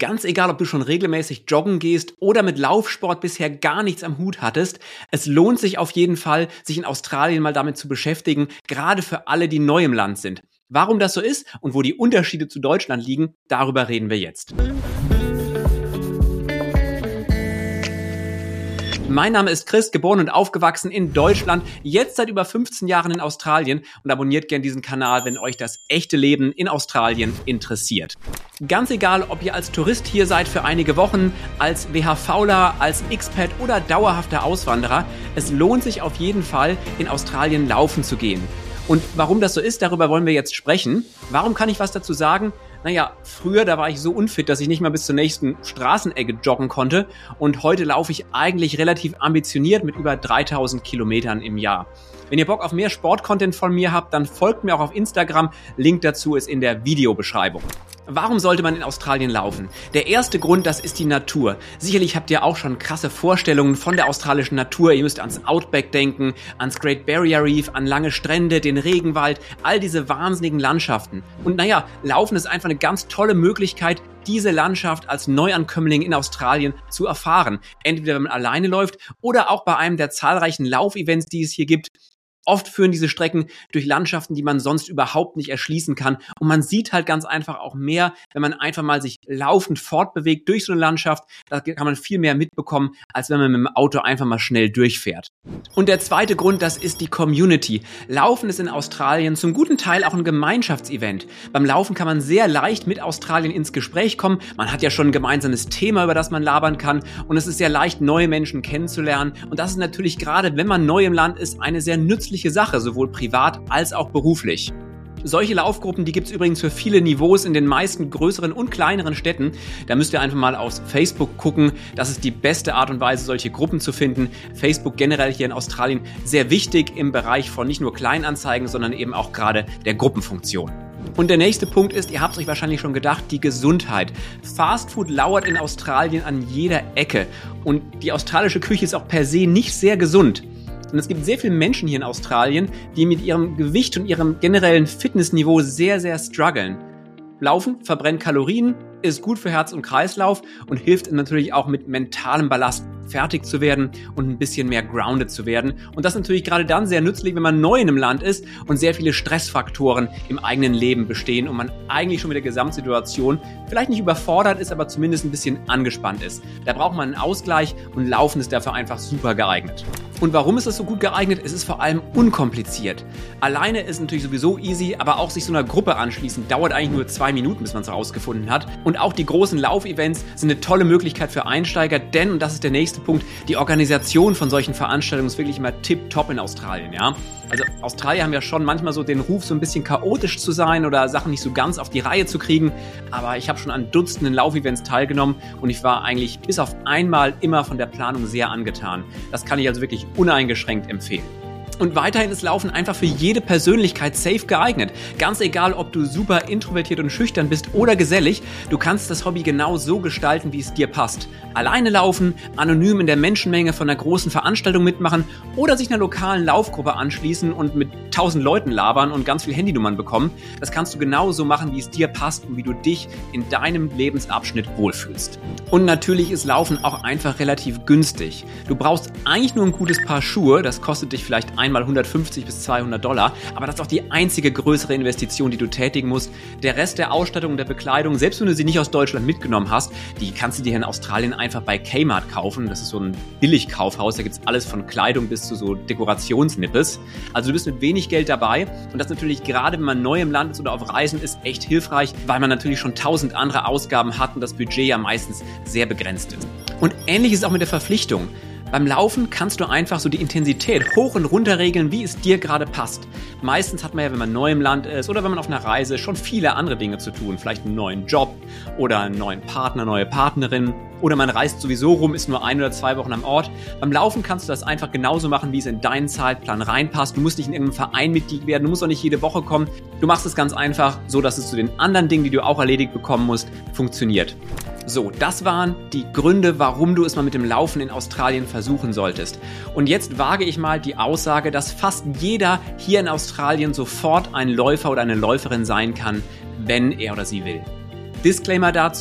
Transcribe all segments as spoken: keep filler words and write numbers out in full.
Ganz egal, ob du schon regelmäßig joggen gehst oder mit Laufsport bisher gar nichts am Hut hattest, es lohnt sich auf jeden Fall, sich in Australien mal damit zu beschäftigen, gerade für alle, die neu im Land sind. Warum das so ist und wo die Unterschiede zu Deutschland liegen, darüber reden wir jetzt. Mein Name ist Chris, geboren und aufgewachsen in Deutschland, jetzt seit über fünfzehn Jahren in Australien und abonniert gern diesen Kanal, wenn euch das echte Leben in Australien interessiert. Ganz egal, ob ihr als Tourist hier seid für einige Wochen, als WHVler, als Expat oder dauerhafter Auswanderer, es lohnt sich auf jeden Fall, in Australien laufen zu gehen. Und warum das so ist, darüber wollen wir jetzt sprechen. Warum kann ich was dazu sagen? Naja, früher, da war ich so unfit, dass ich nicht mal bis zur nächsten Straßenecke joggen konnte. Und heute laufe ich eigentlich relativ ambitioniert mit über dreitausend Kilometern im Jahr. Wenn ihr Bock auf mehr Sport-Content von mir habt, dann folgt mir auch auf Instagram. Link dazu ist in der Videobeschreibung. Warum sollte man in Australien laufen? Der erste Grund, das ist die Natur. Sicherlich habt ihr auch schon krasse Vorstellungen von der australischen Natur. Ihr müsst ans Outback denken, ans Great Barrier Reef, an lange Strände, den Regenwald, all diese wahnsinnigen Landschaften. Und naja, Laufen ist einfach eine ganz tolle Möglichkeit, diese Landschaft als Neuankömmling in Australien zu erfahren. Entweder wenn man alleine läuft oder auch bei einem der zahlreichen Laufevents, die es hier gibt. Oft führen diese Strecken durch Landschaften, die man sonst überhaupt nicht erschließen kann. Und man sieht halt ganz einfach auch mehr, wenn man einfach mal sich laufend fortbewegt durch so eine Landschaft. Da kann man viel mehr mitbekommen, als wenn man mit dem Auto einfach mal schnell durchfährt. Und der zweite Grund, das ist die Community. Laufen ist in Australien zum guten Teil auch ein Gemeinschaftsevent. Beim Laufen kann man sehr leicht mit Australien ins Gespräch kommen. Man hat ja schon ein gemeinsames Thema, über das man labern kann. Und es ist sehr leicht, neue Menschen kennenzulernen. Und das ist natürlich gerade, wenn man neu im Land ist, eine sehr nützliche Sache, sowohl privat als auch beruflich. Solche Laufgruppen, die gibt es übrigens für viele Niveaus in den meisten größeren und kleineren Städten. Da müsst ihr einfach mal auf Facebook gucken. Das ist die beste Art und Weise, solche Gruppen zu finden. Facebook generell hier in Australien sehr wichtig im Bereich von nicht nur Kleinanzeigen, sondern eben auch gerade der Gruppenfunktion. Und der nächste Punkt ist, ihr habt es euch wahrscheinlich schon gedacht, die Gesundheit. Fastfood lauert in Australien an jeder Ecke. Und die australische Küche ist auch per se nicht sehr gesund. Und es gibt sehr viele Menschen hier in Australien, die mit ihrem Gewicht und ihrem generellen Fitnessniveau sehr, sehr strugglen. Laufen verbrennt Kalorien, ist gut für Herz und Kreislauf und hilft natürlich auch mit mentalem Ballast fertig zu werden und ein bisschen mehr grounded zu werden. Und das ist natürlich gerade dann sehr nützlich, wenn man neu in einem Land ist und sehr viele Stressfaktoren im eigenen Leben bestehen und man eigentlich schon mit der Gesamtsituation vielleicht nicht überfordert ist, aber zumindest ein bisschen angespannt ist. Da braucht man einen Ausgleich und Laufen ist dafür einfach super geeignet. Und warum ist das so gut geeignet? Es ist vor allem unkompliziert. Alleine ist natürlich sowieso easy, aber auch sich so einer Gruppe anschließen dauert eigentlich nur zwei Minuten, bis man es herausgefunden hat. Und auch die großen Laufevents sind eine tolle Möglichkeit für Einsteiger, denn, und das ist der nächste Punkt, die Organisation von solchen Veranstaltungen ist wirklich immer tipptopp in Australien, ja. Also Australier haben ja schon manchmal so den Ruf, so ein bisschen chaotisch zu sein oder Sachen nicht so ganz auf die Reihe zu kriegen, aber ich habe schon an Dutzenden Laufevents teilgenommen und ich war eigentlich bis auf einmal immer von der Planung sehr angetan. Das kann ich also wirklich uneingeschränkt empfehlen. Und weiterhin ist Laufen einfach für jede Persönlichkeit safe geeignet. Ganz egal, ob du super introvertiert und schüchtern bist oder gesellig, du kannst das Hobby genau so gestalten, wie es dir passt. Alleine laufen, anonym in der Menschenmenge von einer großen Veranstaltung mitmachen oder sich einer lokalen Laufgruppe anschließen und mit tausend Leuten labern und ganz viele Handynummern bekommen. Das kannst du genau so machen, wie es dir passt und wie du dich in deinem Lebensabschnitt wohlfühlst. Und natürlich ist Laufen auch einfach relativ günstig. Du brauchst eigentlich nur ein gutes Paar Schuhe, das kostet dich vielleicht einmal hundertfünfzig bis zweihundert Dollar, aber das ist auch die einzige größere Investition, die du tätigen musst. Der Rest der Ausstattung und der Bekleidung, selbst wenn du sie nicht aus Deutschland mitgenommen hast, die kannst du dir in Australien einfach bei Kmart kaufen. Das ist so ein Billigkaufhaus, da gibt's alles von Kleidung bis zu so Dekorationsnippes. Also du bist mit wenig Geld dabei und das natürlich gerade, wenn man neu im Land ist oder auf Reisen ist, echt hilfreich, weil man natürlich schon tausend andere Ausgaben hat und das Budget ja meistens sehr begrenzt ist. Und ähnlich ist es auch mit der Verpflichtung. Beim Laufen kannst du einfach so die Intensität hoch und runter regeln, wie es dir gerade passt. Meistens hat man ja, wenn man neu im Land ist oder wenn man auf einer Reise, schon viele andere Dinge zu tun. Vielleicht einen neuen Job oder einen neuen Partner, neue Partnerin. Oder man reist sowieso rum, ist nur ein oder zwei Wochen am Ort. Beim Laufen kannst du das einfach genauso machen, wie es in deinen Zeitplan reinpasst. Du musst nicht in irgendeinem Verein Mitglied werden, du musst auch nicht jede Woche kommen. Du machst es ganz einfach, so dass es zu den anderen Dingen, die du auch erledigt bekommen musst, funktioniert. So, das waren die Gründe, warum du es mal mit dem Laufen in Australien versuchen solltest. Und jetzt wage ich mal die Aussage, dass fast jeder hier in Australien sofort ein Läufer oder eine Läuferin sein kann, wenn er oder sie will. Disclaimer dazu: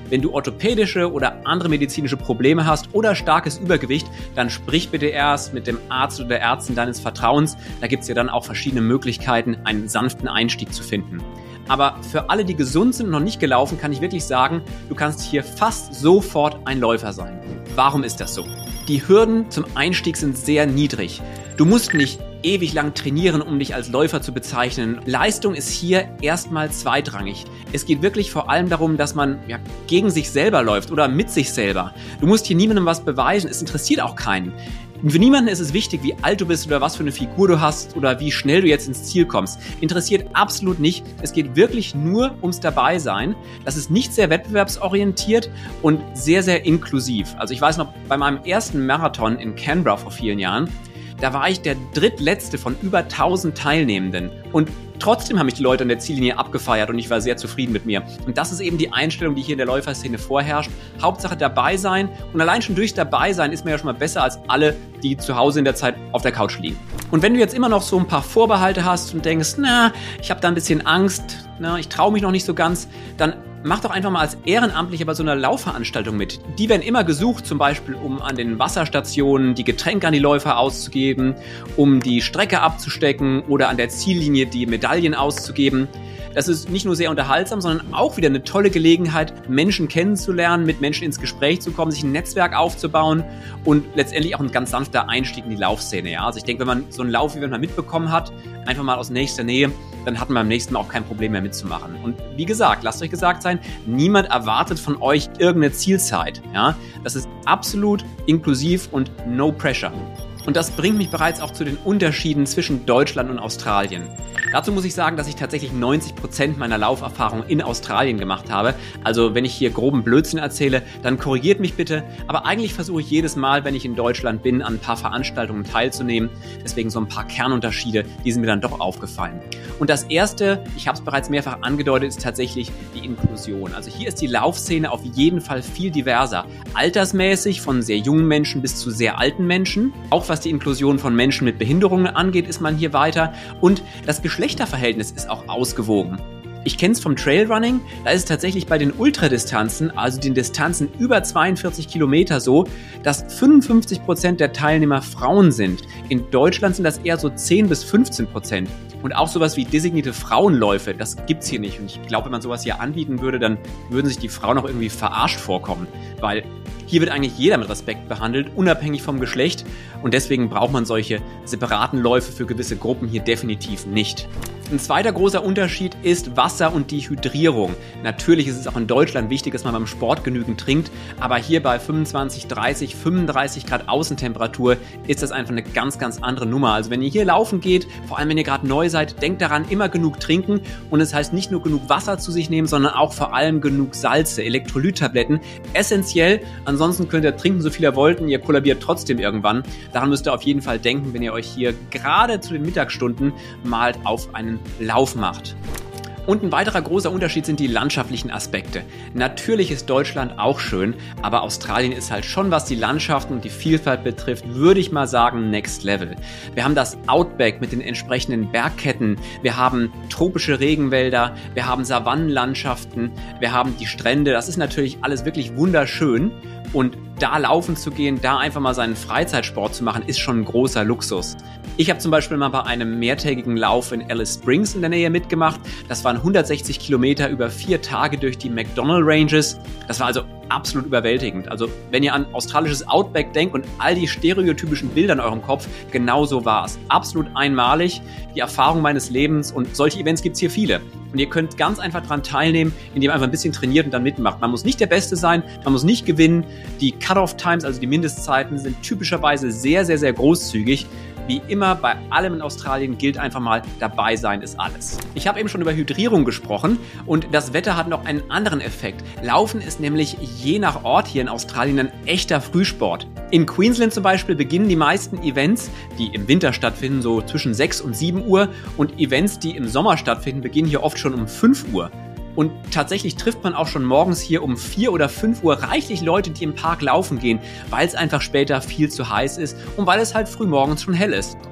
Wenn du orthopädische oder andere medizinische Probleme hast oder starkes Übergewicht, dann sprich bitte erst mit dem Arzt oder der Ärztin deines Vertrauens. Da gibt es ja dann auch verschiedene Möglichkeiten, einen sanften Einstieg zu finden. Aber für alle, die gesund sind und noch nicht gelaufen, kann ich wirklich sagen, du kannst hier fast sofort ein Läufer sein. Warum ist das so? Die Hürden zum Einstieg sind sehr niedrig. Du musst nicht ewig lang trainieren, um dich als Läufer zu bezeichnen. Leistung ist hier erstmal zweitrangig. Es geht wirklich vor allem darum, dass man ja, gegen sich selber läuft oder mit sich selber. Du musst hier niemandem was beweisen, es interessiert auch keinen. Für niemanden ist es wichtig, wie alt du bist oder was für eine Figur du hast oder wie schnell du jetzt ins Ziel kommst. Interessiert absolut nicht. Es geht wirklich nur ums Dabeisein. Das ist nicht sehr wettbewerbsorientiert und sehr, sehr inklusiv. Also ich weiß noch, bei meinem ersten Marathon in Canberra vor vielen Jahren, da war ich der drittletzte von über tausend Teilnehmenden. Und trotzdem haben mich die Leute an der Ziellinie abgefeiert und ich war sehr zufrieden mit mir. Und das ist eben die Einstellung, die hier in der Läuferszene vorherrscht. Hauptsache dabei sein. Und allein schon durchs Dabeisein ist man ja schon mal besser als alle, die zu Hause in der Zeit auf der Couch liegen. Und wenn du jetzt immer noch so ein paar Vorbehalte hast und denkst, na, ich habe da ein bisschen Angst, na, ich traue mich noch nicht so ganz, dann mach doch einfach mal als Ehrenamtlicher bei so einer Laufveranstaltung mit. Die werden immer gesucht, zum Beispiel um an den Wasserstationen die Getränke an die Läufer auszugeben, um die Strecke abzustecken oder an der Ziellinie die Medaillen auszugeben. Das ist nicht nur sehr unterhaltsam, sondern auch wieder eine tolle Gelegenheit, Menschen kennenzulernen, mit Menschen ins Gespräch zu kommen, sich ein Netzwerk aufzubauen und letztendlich auch ein ganz sanfter Einstieg in die Laufszene. Ja? Also ich denke, wenn man so einen Lauf, wie man mal mitbekommen hat, einfach mal aus nächster Nähe, dann hat man beim nächsten Mal auch kein Problem mehr mitzumachen. Und wie gesagt, lasst euch gesagt sein, niemand erwartet von euch irgendeine Zielzeit. Ja? Das ist absolut inklusiv und no pressure. Und das bringt mich bereits auch zu den Unterschieden zwischen Deutschland und Australien. Dazu muss ich sagen, dass ich tatsächlich neunzig Prozent meiner Lauferfahrung in Australien gemacht habe. Also wenn ich hier groben Blödsinn erzähle, dann korrigiert mich bitte. Aber eigentlich versuche ich jedes Mal, wenn ich in Deutschland bin, an ein paar Veranstaltungen teilzunehmen. Deswegen so ein paar Kernunterschiede, die sind mir dann doch aufgefallen. Und das Erste, ich habe es bereits mehrfach angedeutet, ist tatsächlich die Inklusion. Also hier ist die Laufszene auf jeden Fall viel diverser. Altersmäßig von sehr jungen Menschen bis zu sehr alten Menschen. Auch was die Inklusion von Menschen mit Behinderungen angeht, ist man hier weiter. Und das Geschlechterverhältnis ist auch ausgewogen. Ich kenne es vom Trailrunning, da ist es tatsächlich bei den Ultradistanzen, also den Distanzen über zweiundvierzig Kilometer so, dass fünfundfünfzig Prozent der Teilnehmer Frauen sind. In Deutschland sind das eher so zehn bis fünfzehn Prozent. Und auch sowas wie designierte Frauenläufe, das gibt's hier nicht. Und ich glaube, wenn man sowas hier anbieten würde, dann würden sich die Frauen auch irgendwie verarscht vorkommen. Weil hier wird eigentlich jeder mit Respekt behandelt, unabhängig vom Geschlecht. Und deswegen braucht man solche separaten Läufe für gewisse Gruppen hier definitiv nicht. Ein zweiter großer Unterschied ist Wasser und Dehydrierung. Natürlich ist es auch in Deutschland wichtig, dass man beim Sport genügend trinkt, aber hier bei fünfundzwanzig, dreißig, fünfunddreißig Grad Außentemperatur ist das einfach eine ganz, ganz andere Nummer. Also wenn ihr hier laufen geht, vor allem wenn ihr gerade neu seid, denkt daran, immer genug trinken. Und es heißt nicht nur genug Wasser zu sich nehmen, sondern auch vor allem genug Salze, Elektrolyttabletten. Essentiell, ansonsten könnt ihr trinken, so viel ihr wollt und ihr kollabiert trotzdem irgendwann. Daran müsst ihr auf jeden Fall denken, wenn ihr euch hier gerade zu den Mittagsstunden mal auf einen Lauf macht. Und ein weiterer großer Unterschied sind die landschaftlichen Aspekte. Natürlich ist Deutschland auch schön, aber Australien ist halt schon, was die Landschaften und die Vielfalt betrifft, würde ich mal sagen, next level. Wir haben das Outback mit den entsprechenden Bergketten, wir haben tropische Regenwälder, wir haben Savannenlandschaften, wir haben die Strände. Das ist natürlich alles wirklich wunderschön. Und da laufen zu gehen, da einfach mal seinen Freizeitsport zu machen, ist schon ein großer Luxus. Ich habe zum Beispiel mal bei einem mehrtägigen Lauf in Alice Springs in der Nähe mitgemacht. Das waren hundertsechzig Kilometer über vier Tage durch die McDonnell Ranges. Das war also absolut überwältigend. Also wenn ihr an australisches Outback denkt und all die stereotypischen Bilder in eurem Kopf, genau so war es. Absolut einmalig, die Erfahrung meines Lebens, und solche Events gibt es hier viele. Und ihr könnt ganz einfach daran teilnehmen, indem ihr einfach ein bisschen trainiert und dann mitmacht. Man muss nicht der Beste sein, man muss nicht gewinnen. Die Cut-Off-Times, also die Mindestzeiten, sind typischerweise sehr, sehr, sehr großzügig. Wie immer bei allem in Australien gilt einfach mal, dabei sein ist alles. Ich habe eben schon über Hydrierung gesprochen und das Wetter hat noch einen anderen Effekt. Laufen ist nämlich je nach Ort hier in Australien ein echter Frühsport. In Queensland zum Beispiel beginnen die meisten Events, die im Winter stattfinden, so zwischen sechs und sieben Uhr, und Events, die im Sommer stattfinden, beginnen hier oft schon um fünf Uhr. Und tatsächlich trifft man auch schon morgens hier um vier oder fünf Uhr reichlich Leute, die im Park laufen gehen, weil es einfach später viel zu heiß ist und weil es halt früh morgens schon hell ist.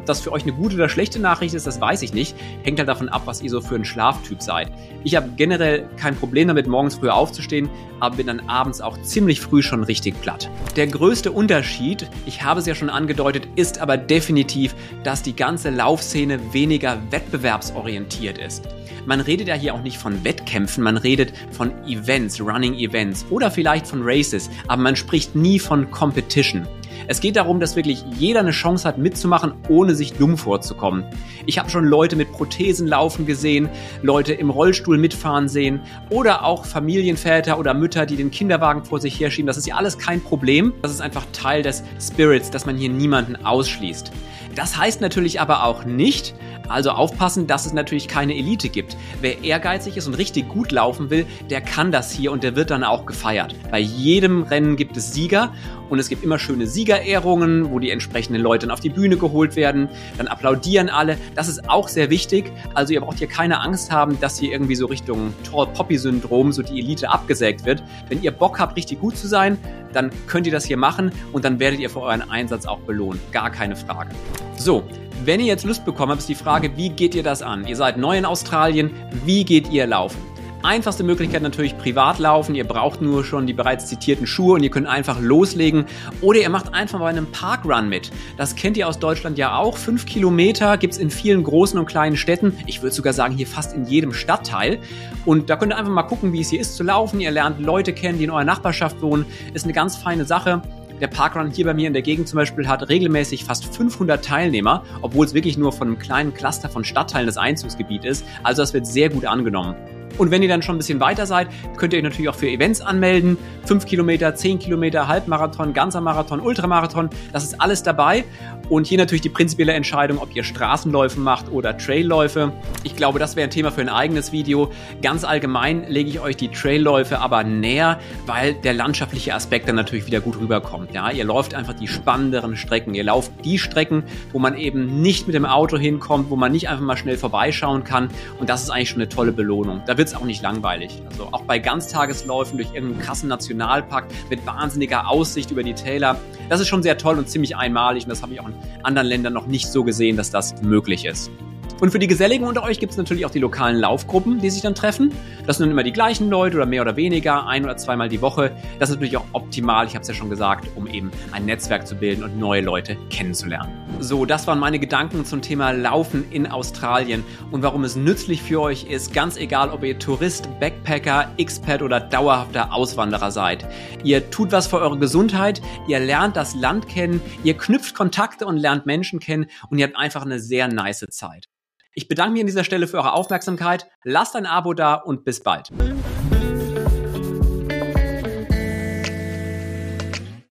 Ob das für euch eine gute oder schlechte Nachricht ist, das weiß ich nicht. Hängt halt davon ab, was ihr so für ein Schlaftyp seid. Ich habe generell kein Problem damit, morgens früh aufzustehen, aber bin dann abends auch ziemlich früh schon richtig platt. Der größte Unterschied, ich habe es ja schon angedeutet, ist aber definitiv, dass die ganze Laufszene weniger wettbewerbsorientiert ist. Man redet ja hier auch nicht von Wettkämpfen, man redet von Events, Running Events oder vielleicht von Races, aber man spricht nie von Competition. Es geht darum, dass wirklich jeder eine Chance hat mitzumachen, ohne sich dumm vorzukommen. Ich habe schon Leute mit Prothesen laufen gesehen, Leute im Rollstuhl mitfahren sehen oder auch Familienväter oder Mütter, die den Kinderwagen vor sich herschieben. Das ist ja alles kein Problem. Das ist einfach Teil des Spirits, dass man hier niemanden ausschließt. Das heißt natürlich aber auch nicht, also aufpassen, dass es natürlich keine Elite gibt. Wer ehrgeizig ist und richtig gut laufen will, der kann das hier und der wird dann auch gefeiert. Bei jedem Rennen gibt es Sieger und es gibt immer schöne Siegerehrungen, wo die entsprechenden Leute dann auf die Bühne geholt werden. Dann applaudieren alle. Das ist auch sehr wichtig. Also ihr braucht hier keine Angst haben, dass hier irgendwie so Richtung Tall-Poppy-Syndrom so die Elite abgesägt wird. Wenn ihr Bock habt, richtig gut zu sein, dann könnt ihr das hier machen und dann werdet ihr für euren Einsatz auch belohnt. Gar keine Frage. So, wenn ihr jetzt Lust bekommen habt, ist die Frage, wie geht ihr das an? Ihr seid neu in Australien, wie geht ihr laufen? Einfachste Möglichkeit natürlich privat laufen, ihr braucht nur schon die bereits zitierten Schuhe und ihr könnt einfach loslegen oder ihr macht einfach bei einem Parkrun mit. Das kennt ihr aus Deutschland ja auch, fünf Kilometer gibt es in vielen großen und kleinen Städten, ich würde sogar sagen hier fast in jedem Stadtteil und da könnt ihr einfach mal gucken, wie es hier ist zu laufen, ihr lernt Leute kennen, die in eurer Nachbarschaft wohnen, ist eine ganz feine Sache. Der Parkrun hier bei mir in der Gegend zum Beispiel hat regelmäßig fast fünfhundert Teilnehmer, obwohl es wirklich nur von einem kleinen Cluster von Stadtteilen das Einzugsgebiet ist. Also das wird sehr gut angenommen. Und wenn ihr dann schon ein bisschen weiter seid, könnt ihr euch natürlich auch für Events anmelden. fünf Kilometer, zehn Kilometer, Halbmarathon, ganzer Marathon, Ultramarathon, das ist alles dabei. Und hier natürlich die prinzipielle Entscheidung, ob ihr Straßenläufe macht oder Trailläufe. Ich glaube, das wäre ein Thema für ein eigenes Video. Ganz allgemein lege ich euch die Trailläufe aber näher, weil der landschaftliche Aspekt dann natürlich wieder gut rüberkommt. Ja, ihr läuft einfach die spannenderen Strecken. Ihr lauft die Strecken, wo man eben nicht mit dem Auto hinkommt, wo man nicht einfach mal schnell vorbeischauen kann. Und das ist eigentlich schon eine tolle Belohnung. Da wird es auch nicht langweilig. Also auch bei Ganztagesläufen durch irgendeinen krassen Nationalpark mit wahnsinniger Aussicht über die Täler. Das ist schon sehr toll und ziemlich einmalig und das habe ich auch in anderen Ländern noch nicht so gesehen, dass das möglich ist. Und für die Geselligen unter euch gibt es natürlich auch die lokalen Laufgruppen, die sich dann treffen. Das sind dann immer die gleichen Leute oder mehr oder weniger, ein- oder zweimal die Woche. Das ist natürlich auch optimal, ich habe es ja schon gesagt, um eben ein Netzwerk zu bilden und neue Leute kennenzulernen. So, das waren meine Gedanken zum Thema Laufen in Australien und warum es nützlich für euch ist, ganz egal, ob ihr Tourist, Backpacker, Expat oder dauerhafter Auswanderer seid. Ihr tut was für eure Gesundheit, ihr lernt das Land kennen, ihr knüpft Kontakte und lernt Menschen kennen und ihr habt einfach eine sehr nice Zeit. Ich bedanke mich an dieser Stelle für eure Aufmerksamkeit, lasst ein Abo da und bis bald.